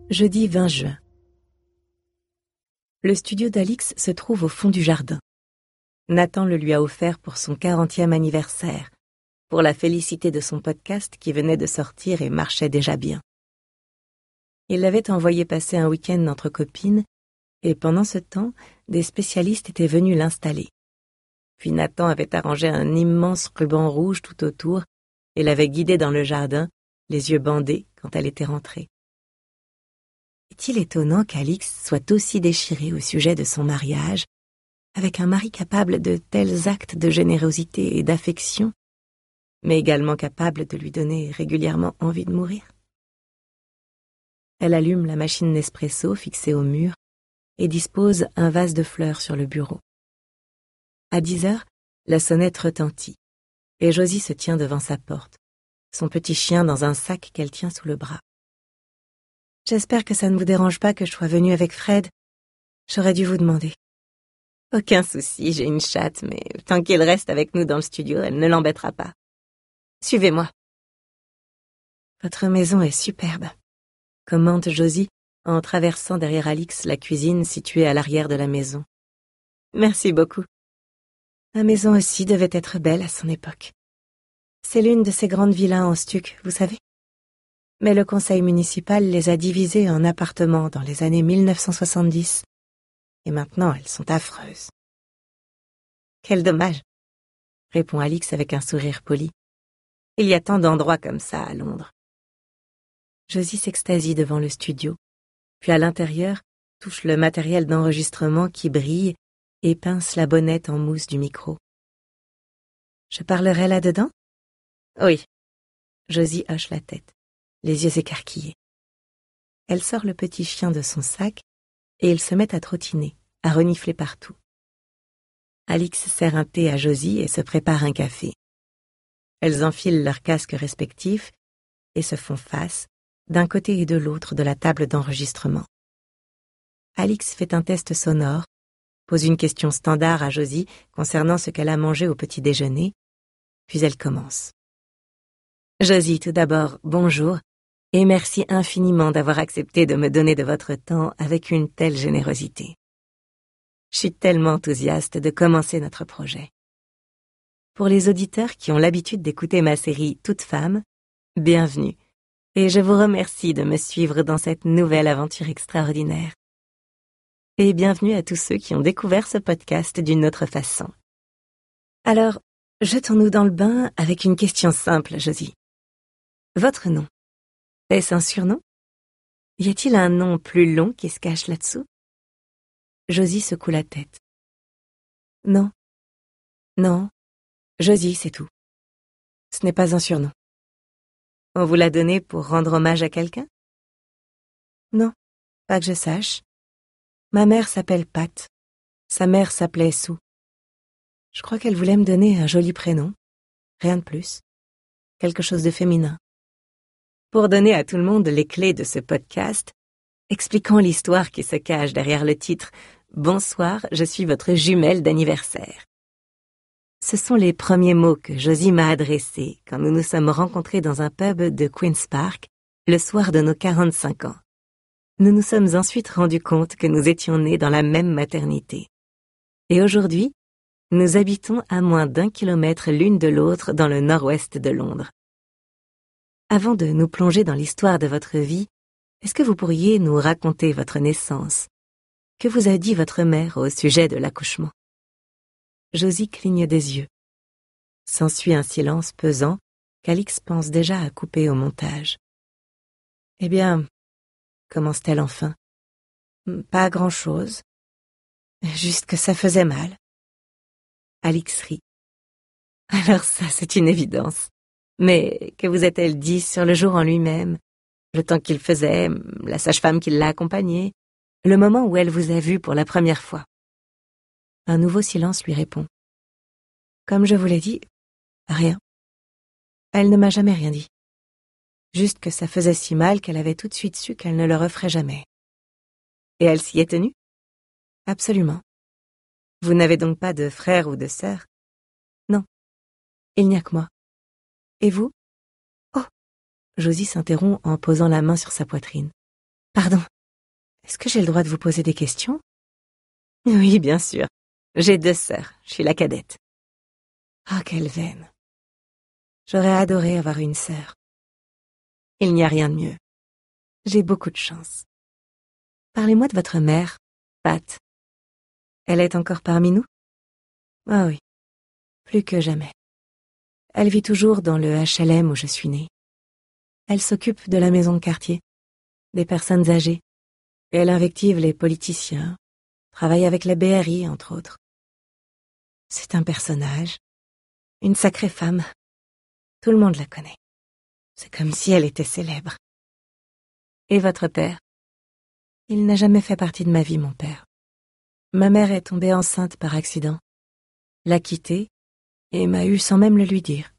Jeudi 20 juin. Le studio d'Alix se trouve au fond du jardin. Nathan le lui a offert pour son 40e anniversaire, pour la félicité de son podcast qui venait de sortir et marchait déjà bien. Il l'avait envoyé passer un week-end entre copines, et pendant ce temps, des spécialistes étaient venus l'installer. Puis Nathan avait arrangé un immense ruban rouge tout autour et l'avait guidée dans le jardin, les yeux bandés, quand elle était rentrée. Est-il étonnant qu'Alix soit aussi déchirée au sujet de son mariage, avec un mari capable de tels actes de générosité et d'affection, mais également capable de lui donner régulièrement envie de mourir? Elle allume la machine Nespresso fixée au mur et dispose un vase de fleurs sur le bureau. À 10 heures, la sonnette retentit, et Josie se tient devant sa porte, son petit chien dans un sac qu'elle tient sous le bras. J'espère que ça ne vous dérange pas que je sois venue avec Fred. J'aurais dû vous demander. Aucun souci, j'ai une chatte, mais tant qu'elle reste avec nous dans le studio, elle ne l'embêtera pas. Suivez-moi. Votre maison est superbe, commente Josie en traversant derrière Alix la cuisine située à l'arrière de la maison. Merci beaucoup. Ma maison aussi devait être belle à son époque. C'est l'une de ces grandes villas en stuc, vous savez. Mais le conseil municipal les a divisées en appartements dans les années 1970. Et maintenant, elles sont affreuses. Quel dommage, répond Alix avec un sourire poli. Il y a tant d'endroits comme ça à Londres. Josie s'extasie devant le studio, puis à l'intérieur, touche le matériel d'enregistrement qui brille et pince la bonnette en mousse du micro. Je parlerai là-dedans? Oui. Josie hoche la tête, les yeux écarquillés. Elle sort le petit chien de son sac et ils se mettent à trottiner, à renifler partout. Alix sert un thé à Josie et se prépare un café. Elles enfilent leurs casques respectifs et se font face, d'un côté et de l'autre de la table d'enregistrement. Alix fait un test sonore, pose une question standard à Josie concernant ce qu'elle a mangé au petit déjeuner, puis elle commence. Josie, tout d'abord, bonjour, et merci infiniment d'avoir accepté de me donner de votre temps avec une telle générosité. Je suis tellement enthousiaste de commencer notre projet. Pour les auditeurs qui ont l'habitude d'écouter ma série Toutes femmes, bienvenue, et je vous remercie de me suivre dans cette nouvelle aventure extraordinaire. Et bienvenue à tous ceux qui ont découvert ce podcast d'une autre façon. Alors, jetons-nous dans le bain avec une question simple, Josie. Votre nom, est-ce un surnom? Y a-t-il un nom plus long qui se cache là-dessous? Josie secoue la tête. Non, Josie, c'est tout. Ce n'est pas un surnom. On vous l'a donné pour rendre hommage à quelqu'un? Non, pas que je sache. Ma mère s'appelle Pat. Sa mère s'appelait Sue. Je crois qu'elle voulait me donner un joli prénom. Rien de plus. Quelque chose de féminin. Pour donner à tout le monde les clés de ce podcast, expliquons l'histoire qui se cache derrière le titre « Bonsoir, je suis votre jumelle d'anniversaire ». Ce sont les premiers mots que Josie m'a adressés quand nous nous sommes rencontrés dans un pub de Queen's Park le soir de nos 45 ans. Nous nous sommes ensuite rendus compte que nous étions nés dans la même maternité. Et aujourd'hui, nous habitons à moins d'1 kilomètre l'une de l'autre dans le nord-ouest de Londres. Avant de nous plonger dans l'histoire de votre vie, est-ce que vous pourriez nous raconter votre naissance? Que vous a dit votre mère au sujet de l'accouchement? Josie cligne des yeux. S'ensuit un silence pesant qu'Alix pense déjà à couper au montage. Eh bien, commence-t-elle enfin. Pas grand-chose. Juste que ça faisait mal. Alix rit. Alors ça, c'est une évidence. Mais que vous a-t-elle dit sur le jour en lui-même, le temps qu'il faisait, la sage-femme qui l'a accompagnée, le moment où elle vous a vu pour la première fois? Un nouveau silence lui répond. Comme je vous l'ai dit, rien. Elle ne m'a jamais rien dit. Juste que ça faisait si mal qu'elle avait tout de suite su qu'elle ne le referait jamais. Et elle s'y est tenue? Absolument. Vous n'avez donc pas de frère ou de sœur? Non. Il n'y a que moi. Et vous? Oh! Josie s'interrompt en posant la main sur sa poitrine. Pardon, est-ce que j'ai le droit de vous poser des questions? Oui, bien sûr. J'ai 2 sœurs, je suis la cadette. Ah, quelle veine. J'aurais adoré avoir une sœur. Il n'y a rien de mieux. J'ai beaucoup de chance. Parlez-moi de votre mère, Pat. Elle est encore parmi nous? Ah oui, plus que jamais. Elle vit toujours dans le HLM où je suis née. Elle s'occupe de la maison de quartier, des personnes âgées, et elle invective les politiciens, travaille avec la BRI, entre autres. C'est un personnage, une sacrée femme. Tout le monde la connaît. C'est comme si elle était célèbre. Et votre père? Il n'a jamais fait partie de ma vie, mon père. Ma mère est tombée enceinte par accident, l'a quitté et m'a eu sans même le lui dire.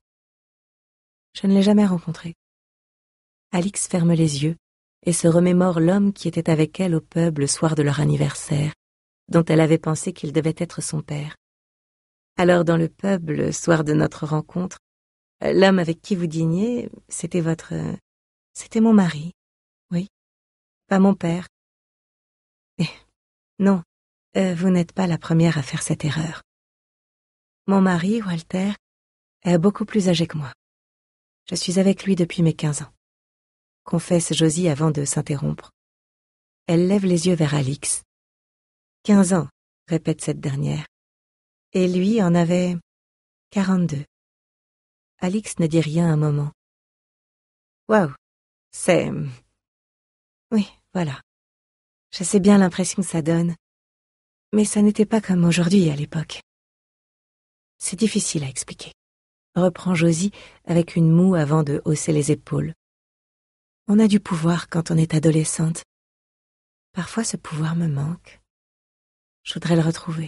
Je ne l'ai jamais rencontré. Alix ferme les yeux et se remémore l'homme qui était avec elle au pub le soir de leur anniversaire, dont elle avait pensé qu'il devait être son père. Alors dans le pub, le soir de notre rencontre, l'homme avec qui vous dîniez, c'était c'était mon mari, oui, pas mon père. Eh, non, vous n'êtes pas la première à faire cette erreur. Mon mari, Walter, est beaucoup plus âgé que moi. Je suis avec lui depuis mes 15 ans. Confesse Josie avant de s'interrompre. Elle lève les yeux vers Alix. 15 ans, répète cette dernière. Et lui en avait 42. Alix ne dit rien un moment. Waouh, c'est... Oui, voilà. Je sais bien l'impression que ça donne. Mais ça n'était pas comme aujourd'hui à l'époque. C'est difficile à expliquer. Reprend Josie avec une moue avant de hausser les épaules. On a du pouvoir quand on est adolescente. Parfois ce pouvoir me manque. Je voudrais le retrouver.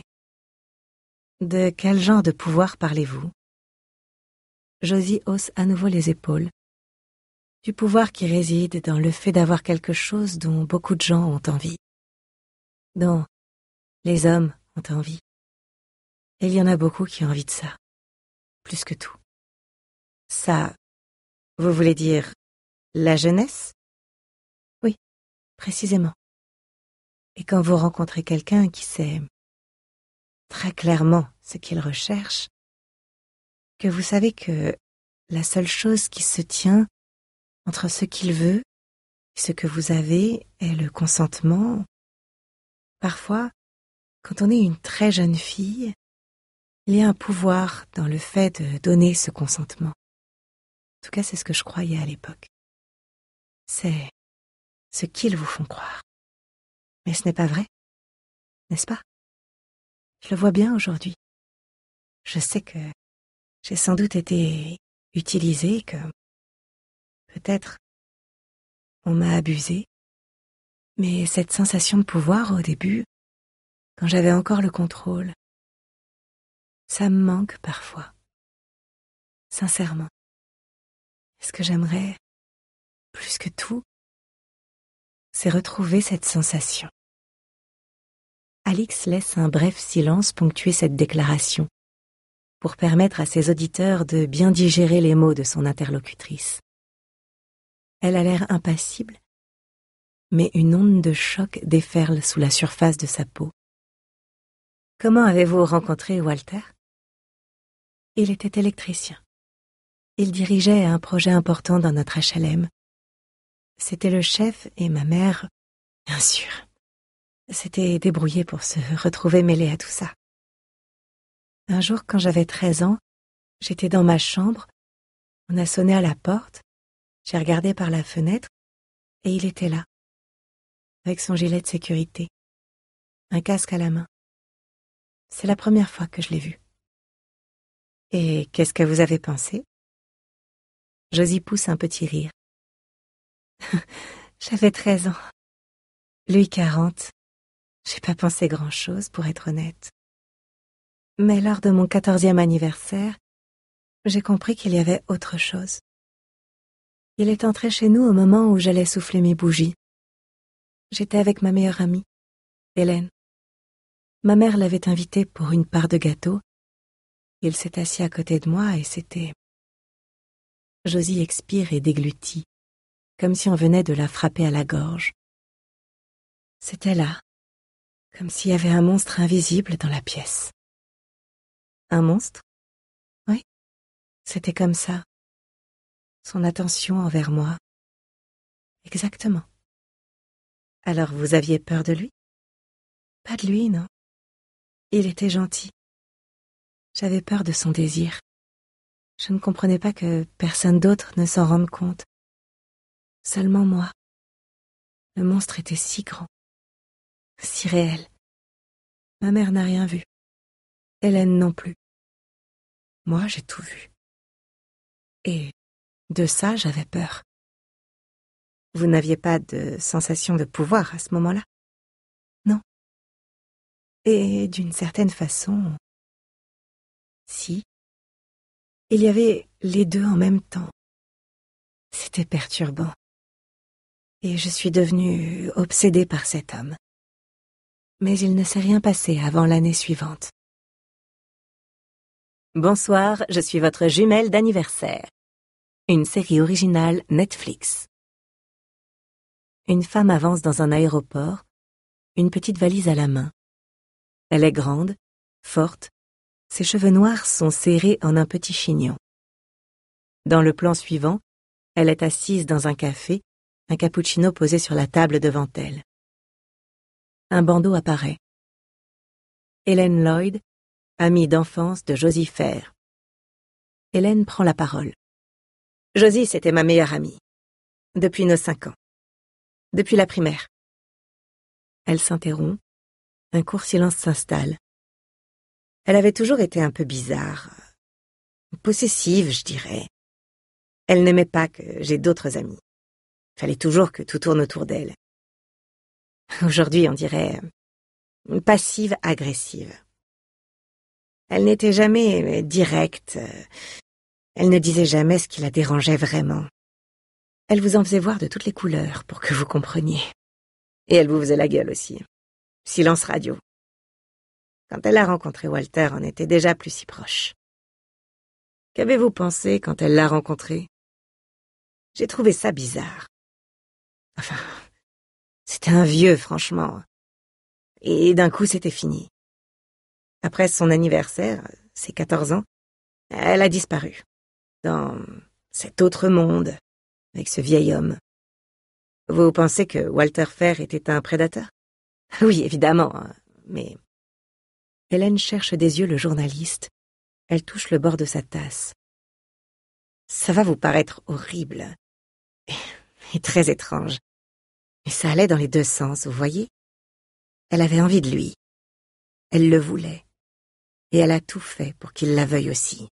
De quel genre de pouvoir parlez-vous? Josie hausse à nouveau les épaules. Du pouvoir qui réside dans le fait d'avoir quelque chose dont beaucoup de gens ont envie. Dont les hommes ont envie. Et il y en a beaucoup qui ont envie de ça. Plus que tout. Ça, vous voulez dire la jeunesse? Oui, précisément. Et quand vous rencontrez quelqu'un qui sait très clairement ce qu'il recherche, que vous savez que la seule chose qui se tient entre ce qu'il veut et ce que vous avez est le consentement. Parfois, quand on est une très jeune fille, il y a un pouvoir dans le fait de donner ce consentement. En tout cas, c'est ce que je croyais à l'époque. C'est ce qu'ils vous font croire. Mais ce n'est pas vrai, n'est-ce pas? Je le vois bien aujourd'hui. Je sais que j'ai sans doute été utilisée, que peut-être on m'a abusée. Mais cette sensation de pouvoir au début, quand j'avais encore le contrôle, ça me manque parfois. Sincèrement. Ce que j'aimerais, plus que tout, c'est retrouver cette sensation. Alix laisse un bref silence ponctuer cette déclaration, pour permettre à ses auditeurs de bien digérer les mots de son interlocutrice. Elle a l'air impassible, mais une onde de choc déferle sous la surface de sa peau. Comment avez-vous rencontré Walter? Il était électricien. Il dirigeait un projet important dans notre HLM. C'était le chef et ma mère, bien sûr, s'étaient débrouillés pour se retrouver mêlés à tout ça. Un jour, quand j'avais 13 ans, j'étais dans ma chambre, on a sonné à la porte, j'ai regardé par la fenêtre et il était là, avec son gilet de sécurité, un casque à la main. C'est la première fois que je l'ai vu. Et qu'est-ce que vous avez pensé? Josie pousse un petit rire. J'avais 13 ans. Lui 40. J'ai pas pensé grand-chose, pour être honnête. Mais lors de mon 14e anniversaire, j'ai compris qu'il y avait autre chose. Il est entré chez nous au moment où j'allais souffler mes bougies. J'étais avec ma meilleure amie, Hélène. Ma mère l'avait invité pour une part de gâteau. Il s'est assis à côté de moi et c'était... Josie expire et déglutit, comme si on venait de la frapper à la gorge. C'était là, comme s'il y avait un monstre invisible dans la pièce. Un monstre? Oui, c'était comme ça. Son attention envers moi. Exactement. Alors vous aviez peur de lui? Pas de lui, non. Il était gentil. J'avais peur de son désir. Je ne comprenais pas que personne d'autre ne s'en rende compte. Seulement moi. Le monstre était si grand, si réel. Ma mère n'a rien vu. Hélène non plus. Moi, j'ai tout vu. Et de ça, j'avais peur. Vous n'aviez pas de sensation de pouvoir à ce moment-là? Non. Et d'une certaine façon, si. Il y avait les deux en même temps. C'était perturbant. Et je suis devenue obsédée par cet homme. Mais il ne s'est rien passé avant l'année suivante. Bonsoir, je suis votre jumelle d'anniversaire. Une série originale Netflix. Une femme avance dans un aéroport, une petite valise à la main. Elle est grande, forte, ses cheveux noirs sont serrés en un petit chignon. Dans le plan suivant, elle est assise dans un café, un cappuccino posé sur la table devant elle. Un bandeau apparaît. Hélène Lloyd, amie d'enfance de Josie Fair. Hélène prend la parole. Josie, c'était ma meilleure amie. Depuis nos 5 ans. Depuis la primaire. Elle s'interrompt. Un court silence s'installe. Elle avait toujours été un peu bizarre. Possessive, je dirais. Elle n'aimait pas que j'ai d'autres amis. Fallait toujours que tout tourne autour d'elle. Aujourd'hui, on dirait passive-agressive. Elle n'était jamais directe. Elle ne disait jamais ce qui la dérangeait vraiment. Elle vous en faisait voir de toutes les couleurs pour que vous compreniez. Et elle vous faisait la gueule aussi. Silence radio. Quand elle a rencontré Walter, on était déjà plus si proches. Qu'avez-vous pensé quand elle l'a rencontré? J'ai trouvé ça bizarre. Enfin, c'était un vieux, franchement. Et d'un coup, c'était fini. Après son anniversaire, ses 14 ans, elle a disparu. Dans cet autre monde, avec ce vieil homme. Vous pensez que Walter Fair était un prédateur? Oui, évidemment, mais... Hélène cherche des yeux le journaliste. Elle touche le bord de sa tasse. Ça va vous paraître horrible et très étrange. Mais ça allait dans les deux sens, vous voyez? Elle avait envie de lui. Elle le voulait. Et elle a tout fait pour qu'il la veuille aussi.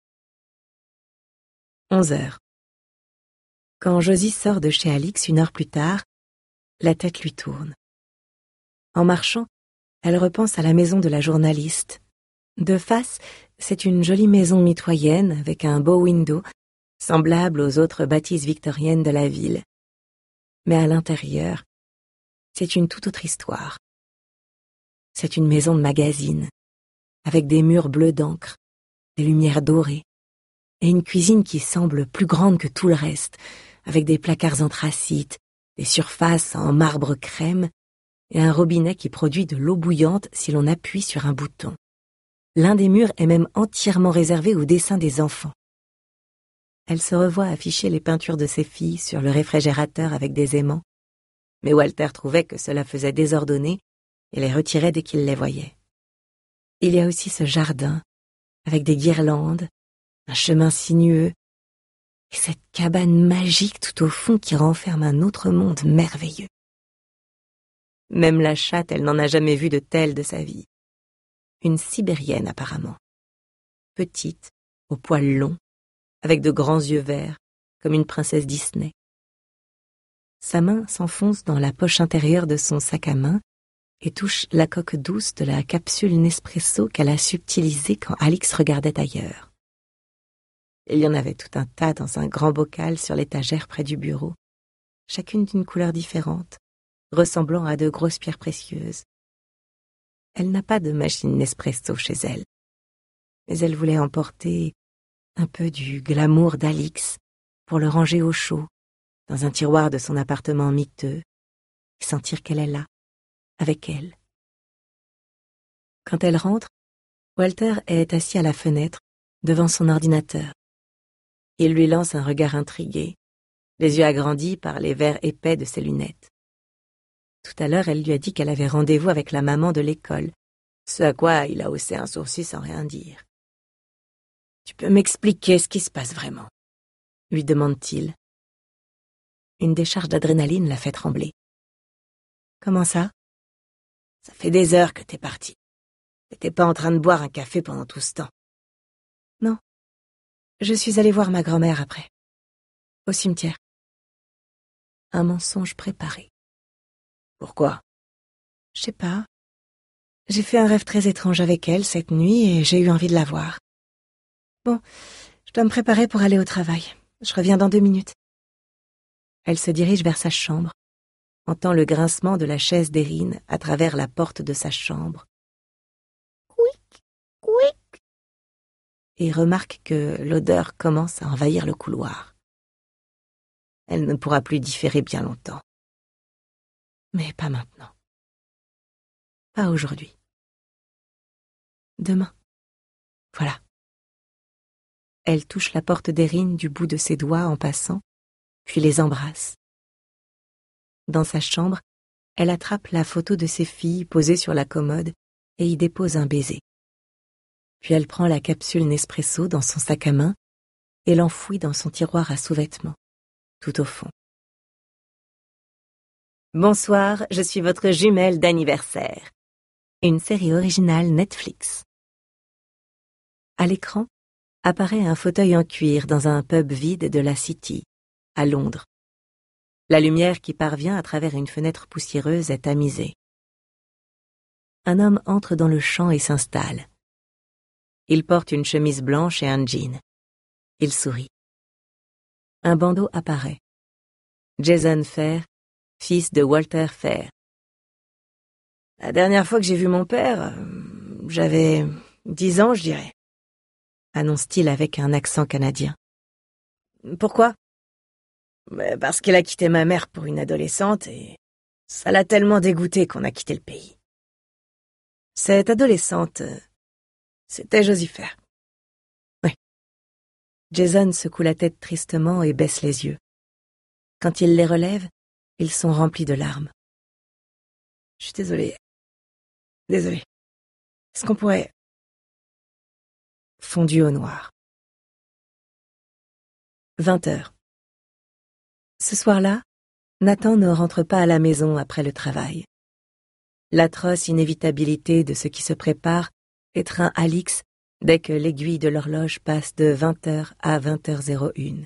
11 heures. Quand Josie sort de chez Alix 1 heure plus tard, la tête lui tourne. En marchant, elle repense à la maison de la journaliste. De face, c'est une jolie maison mitoyenne avec un beau window, semblable aux autres bâtisses victoriennes de la ville. Mais à l'intérieur, c'est une toute autre histoire. C'est une maison de magazine, avec des murs bleus d'encre, des lumières dorées, et une cuisine qui semble plus grande que tout le reste, avec des placards anthracites, des surfaces en marbre crème, et un robinet qui produit de l'eau bouillante si l'on appuie sur un bouton. L'un des murs est même entièrement réservé aux dessins des enfants. Elle se revoit afficher les peintures de ses filles sur le réfrigérateur avec des aimants, mais Walter trouvait que cela faisait désordonner et les retirait dès qu'il les voyait. Il y a aussi ce jardin, avec des guirlandes, un chemin sinueux, et cette cabane magique tout au fond qui renferme un autre monde merveilleux. Même la chatte, elle n'en a jamais vu de telle de sa vie. Une sibérienne apparemment. Petite, aux poils longs, avec de grands yeux verts, comme une princesse Disney. Sa main s'enfonce dans la poche intérieure de son sac à main et touche la coque douce de la capsule Nespresso qu'elle a subtilisée quand Alix regardait ailleurs. Il y en avait tout un tas dans un grand bocal sur l'étagère près du bureau, chacune d'une couleur différente, ressemblant à de grosses pierres précieuses. Elle n'a pas de machine Nespresso chez elle, mais elle voulait emporter un peu du glamour d'Alix pour le ranger au chaud, dans un tiroir de son appartement miteux, et sentir qu'elle est là, avec elle. Quand elle rentre, Walter est assis à la fenêtre, devant son ordinateur. Il lui lance un regard intrigué, les yeux agrandis par les verres épais de ses lunettes. Tout à l'heure, elle lui a dit qu'elle avait rendez-vous avec la maman de l'école, ce à quoi il a haussé un sourcil sans rien dire. « Tu peux m'expliquer ce qui se passe vraiment ?» lui demande-t-il. Une décharge d'adrénaline l'a fait trembler. « Comment ça ? » « Ça fait des heures que t'es parti. T'étais pas en train de boire un café pendant tout ce temps. » »« Non. Je suis allée voir ma grand-mère après. Au cimetière. » Un mensonge préparé. « Pourquoi ? » ?»« Je sais pas. J'ai fait un rêve très étrange avec elle cette nuit et j'ai eu envie de la voir. Bon, je dois me préparer pour aller au travail. Je reviens dans 2 minutes. » Elle se dirige vers sa chambre, entend le grincement de la chaise d'Erin à travers la porte de sa chambre. Couic, couic, et remarque que l'odeur commence à envahir le couloir. Elle ne pourra plus différer bien longtemps. Mais pas maintenant. Pas aujourd'hui. Demain. Voilà. Elle touche la porte d'Erin du bout de ses doigts en passant, puis les embrasse. Dans sa chambre, elle attrape la photo de ses filles posée sur la commode et y dépose un baiser. Puis elle prend la capsule Nespresso dans son sac à main et l'enfouit dans son tiroir à sous-vêtements, tout au fond. Bonsoir, je suis votre jumelle d'anniversaire. Une série originale Netflix. À l'écran, apparaît un fauteuil en cuir dans un pub vide de la City, à Londres. La lumière qui parvient à travers une fenêtre poussiéreuse est tamisée. Un homme entre dans le champ et s'installe. Il porte une chemise blanche et un jean. Il sourit. Un bandeau apparaît. Jason Fair, fils de Walter Fair. La dernière fois que j'ai vu mon père, j'avais 10 ans, je dirais, annonce-t-il avec un accent canadien. Pourquoi ? Parce qu'elle a quitté ma mère pour une adolescente et ça l'a tellement dégoûtée qu'on a quitté le pays. Cette adolescente, c'était Josie Fair. Oui. Jason secoue la tête tristement et baisse les yeux. Quand il les relève, ils sont remplis de larmes. Je suis désolée. Désolée. Est-ce qu'on pourrait... Fondu au noir. 20h. Ce soir-là, Nathan ne rentre pas à la maison après le travail. L'atroce inévitabilité de ce qui se prépare étreint Alix dès que l'aiguille de l'horloge passe de 20h à 20h01.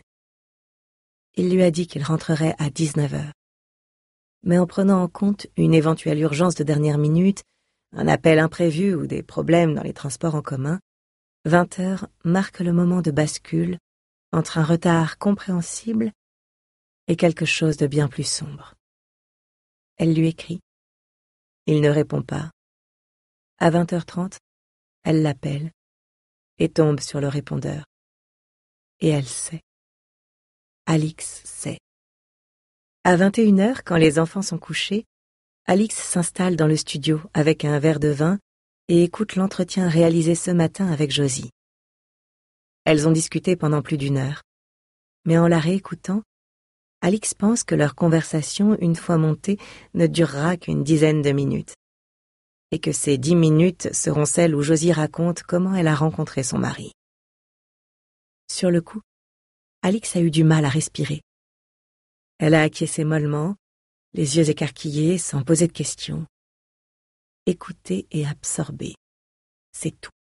Il lui a dit qu'il rentrerait à 19h. Mais en prenant en compte une éventuelle urgence de dernière minute, un appel imprévu ou des problèmes dans les transports en commun, 20h marque le moment de bascule entre un retard compréhensible et quelque chose de bien plus sombre. Elle lui écrit. Il ne répond pas. À 20h30, elle l'appelle et tombe sur le répondeur. Et elle sait. Alix sait. À 21h, quand les enfants sont couchés, Alix s'installe dans le studio avec un verre de vin et écoute l'entretien réalisé ce matin avec Josie. Elles ont discuté pendant plus d'1 heure. Mais en la réécoutant, Alix pense que leur conversation, une fois montée, ne durera qu'une dizaine de minutes. Et que ces 10 minutes seront celles où Josie raconte comment elle a rencontré son mari. Sur le coup, Alix a eu du mal à respirer. Elle a acquiescé mollement, les yeux écarquillés, sans poser de questions. Écouter et absorber, c'est tout.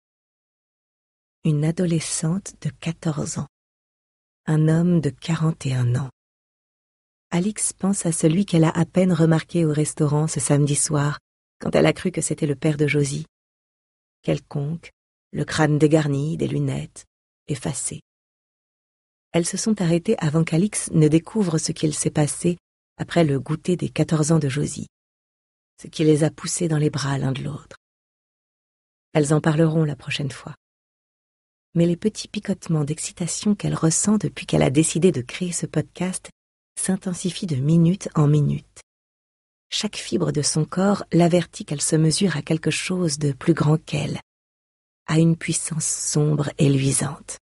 Une adolescente de 14 ans. Un homme de 41 ans. Alix pense à celui qu'elle a à peine remarqué au restaurant ce samedi soir, quand elle a cru que c'était le père de Josie. Quelconque, le crâne dégarni, des lunettes, effacé. Elles se sont arrêtées avant qu'Alix ne découvre ce qu'il s'est passé après le goûter des 14 ans de Josie, ce qui les a poussées dans les bras l'un de l'autre. Elles en parleront la prochaine fois. Mais les petits picotements d'excitation qu'elle ressent depuis qu'elle a décidé de créer ce podcast s'intensifient de minute en minute. chaque fibre de son corps l'avertit qu'elle se mesure à quelque chose de plus grand qu'elle, à une puissance sombre et luisante.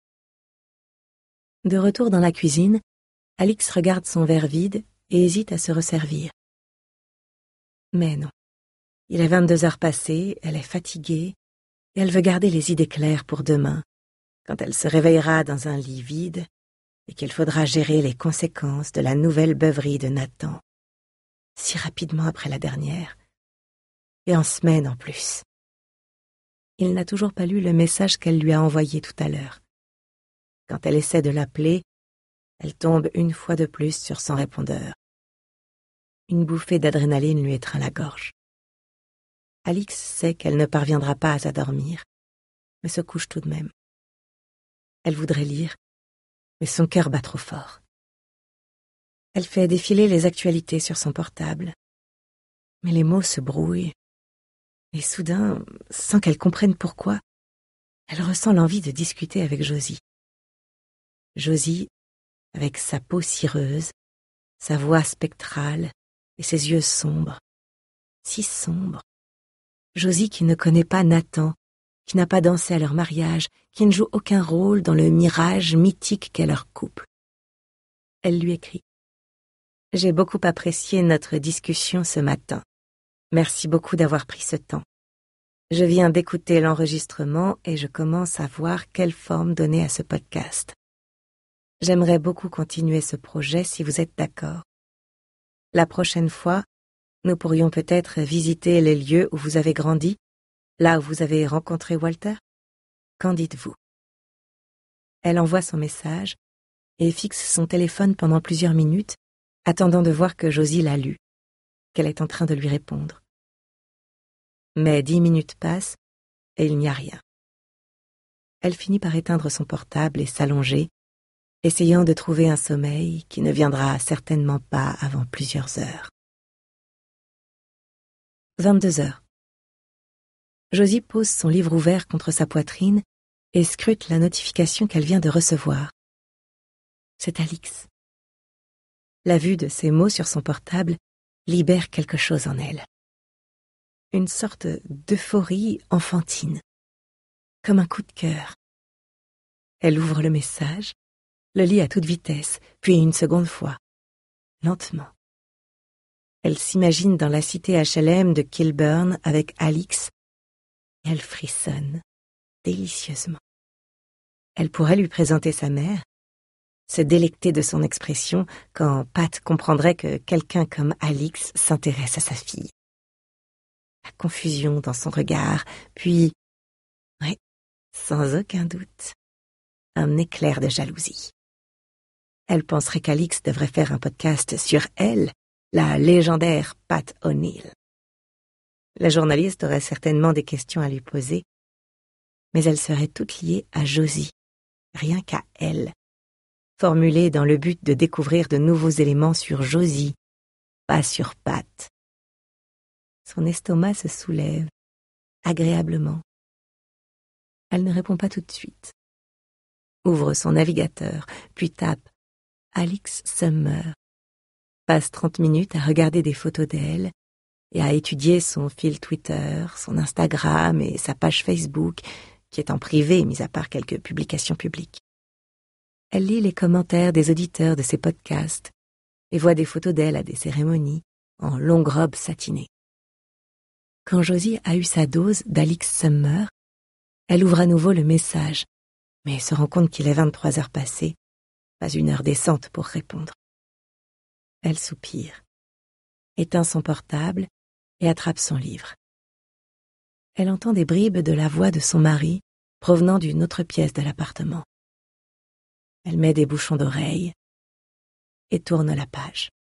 De retour dans la cuisine, Alix regarde son verre vide et hésite à se resservir. Mais non. Il est 22 heures passées, elle est fatiguée, et elle veut garder les idées claires pour demain, quand elle se réveillera dans un lit vide et qu'il faudra gérer les conséquences de la nouvelle beuverie de Nathan, si rapidement après la dernière, et en semaine en plus. Il n'a toujours pas lu le message qu'elle lui a envoyé tout à l'heure. Quand elle essaie de l'appeler, elle tombe une fois de plus sur son répondeur. Une bouffée d'adrénaline lui étreint la gorge. Alix sait qu'elle ne parviendra pas à s'endormir, mais se couche tout de même. Elle voudrait lire, mais son cœur bat trop fort. Elle fait défiler les actualités sur son portable, mais les mots se brouillent, et soudain, sans qu'elle comprenne pourquoi, elle ressent l'envie de discuter avec Josie. Josie, avec sa peau cireuse, sa voix spectrale et ses yeux sombres, si sombres. Josie qui ne connaît pas Nathan, qui n'a pas dansé à leur mariage, qui ne joue aucun rôle dans le mirage mythique qu'est leur couple. Elle lui écrit. « J'ai beaucoup apprécié notre discussion ce matin. Merci beaucoup d'avoir pris ce temps. Je viens d'écouter l'enregistrement et je commence à voir quelle forme donner à ce podcast. J'aimerais beaucoup continuer ce projet si vous êtes d'accord. La prochaine fois, nous pourrions peut-être visiter les lieux où vous avez grandi, là où vous avez rencontré Walter. Qu'en dites-vous » Elle envoie son message et fixe son téléphone pendant plusieurs minutes, attendant de voir que Josie l'a lu, qu'elle est en train de lui répondre. Mais 10 minutes passent et il n'y a rien. Elle finit par éteindre son portable et s'allonger, essayant de trouver un sommeil qui ne viendra certainement pas avant plusieurs heures. 22 heures. Josie pose son livre ouvert contre sa poitrine et scrute la notification qu'elle vient de recevoir. C'est Alix. La vue de ces mots sur son portable libère quelque chose en elle. Une sorte d'euphorie enfantine, comme un coup de cœur. Elle ouvre le message, le lit à toute vitesse, puis une seconde fois, lentement. Elle s'imagine dans la cité HLM de Kilburn avec Alix, et elle frissonne délicieusement. Elle pourrait lui présenter sa mère, se délecter de son expression quand Pat comprendrait que quelqu'un comme Alix s'intéresse à sa fille. La confusion dans son regard, puis, oui, sans aucun doute, un éclair de jalousie. Elle penserait qu'Alix devrait faire un podcast sur elle, la légendaire Pat O'Neill. La journaliste aurait certainement des questions à lui poser, mais elles seraient toutes liées à Josie, rien qu'à elle, formulées dans le but de découvrir de nouveaux éléments sur Josie, pas sur Pat. Son estomac se soulève, agréablement. Elle ne répond pas tout de suite. Ouvre son navigateur, puis tape Alix Summer. Passe 30 minutes à regarder des photos d'elle et à étudier son fil Twitter, son Instagram et sa page Facebook, qui est en privé, mis à part quelques publications publiques. Elle lit les commentaires des auditeurs de ses podcasts et voit des photos d'elle à des cérémonies, en longue robe satinée. Quand Josie a eu sa dose d'Alix Summer, elle ouvre à nouveau le message, mais se rend compte qu'il est 23 heures passées, pas une heure décente pour répondre. Elle soupire, éteint son portable et attrape son livre. Elle entend des bribes de la voix de son mari provenant d'une autre pièce de l'appartement. Elle met des bouchons d'oreille et tourne la page.